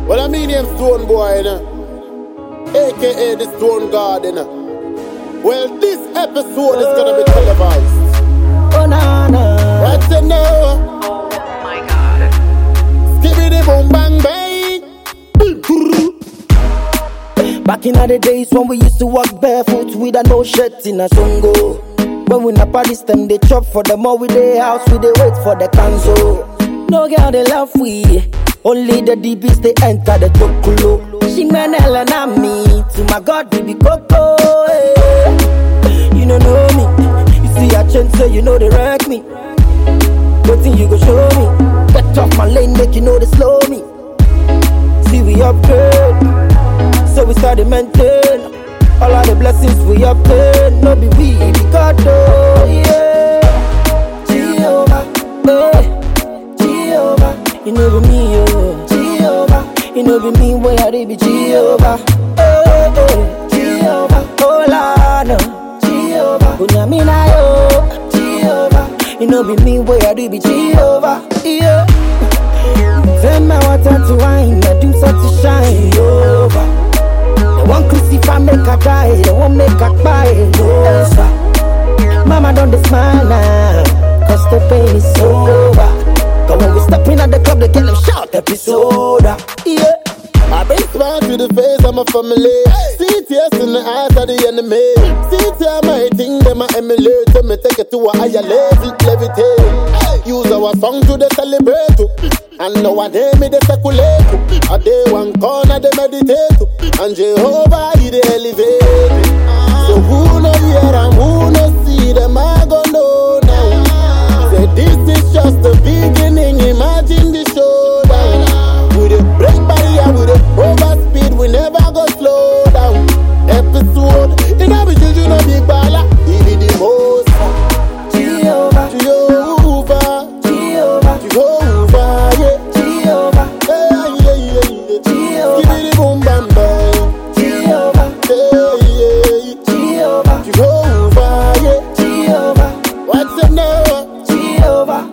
Well, I mean him Stone Boy, you know? AKA the Stone God, you know? Well, this episode is gonna be televised. Oh, no, no. Right you know? Oh my God. Skibbity boom bang bang. Back in the days when we used to walk barefoot with a no shirt in a songo. When we nap at this time, they chop for the more with the house, we they wait for the canzo. No girl they love we, only the DBs they enter the chocolate. She man Ellen and me, to my God we be coco. Hey. You don't know me, you see a chance so you know they wreck me. Waiting you go show me, get off my lane make you know they slow me. See we upgrade, so we started maintain all of the blessings we obtain. No be we, be God oh yeah. Jehovah, hey, Jehovah, you know be me oh. Jehovah, you know be me where I be Jehovah, hey, hey, Jehovah, oh Lord, Jehovah, Unyamina yo, Jehovah, you know be me where I be Jehovah, yeah. Turn my water to wine, my dreams start to shine, Jehovah. They want crucify, make her die, they won't make her buy, Jehovah. Mama don't dey smile now, cause the pain is over. Cause when we step in at the club, they get them shout episode, yeah. I've been smile to the face of my family. See tears in the eyes of the enemy. See tear my thing, them I emulate. So me take it to a higher level, levitate. Use our song to the celebrate. And now I name me the circulate. A day one corner they meditate. And Jehovah he the elevate. So who know hear and who know see them I go know now. Say this is just the beginning. Imagine the showdown. We the break barrier, we the overspeed, we never go slow down. Episode, in every children of big bala, he be the most. Jehovah, Jehovah, Jehovah, Jehovah, yeah. Jehovah, Yeah, yeah, yeah, yeah. Jehovah, Give me the boom bam bang. Jehovah, Yeah, yeah, Jehovah, Jehovah, yeah. Jehovah, What's up now? Jehovah.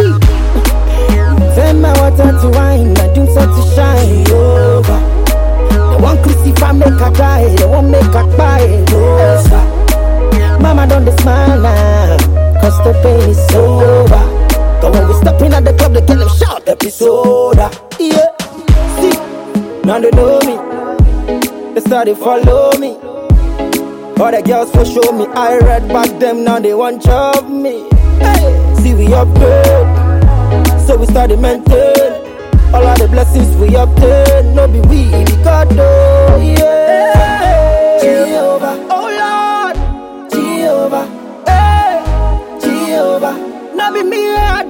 Turn my water to wine, my dreams start to shine, Jehovah. They want crucify, make her die, they won't make her buy, Jehovah. Mama don't dey smile now, cause the pain is over. Cause when we step in at the club, they get them shout episode, yeah. See, now they know me, they started follow me. All the girls for show me, I read back them, now they want chop me. Hey, see we upgrade, so we started maintain all of the blessings we obtain. No be we, be God oh yeah. Jehovah, oh Lord, Jehovah, hey, Jehovah, no be me.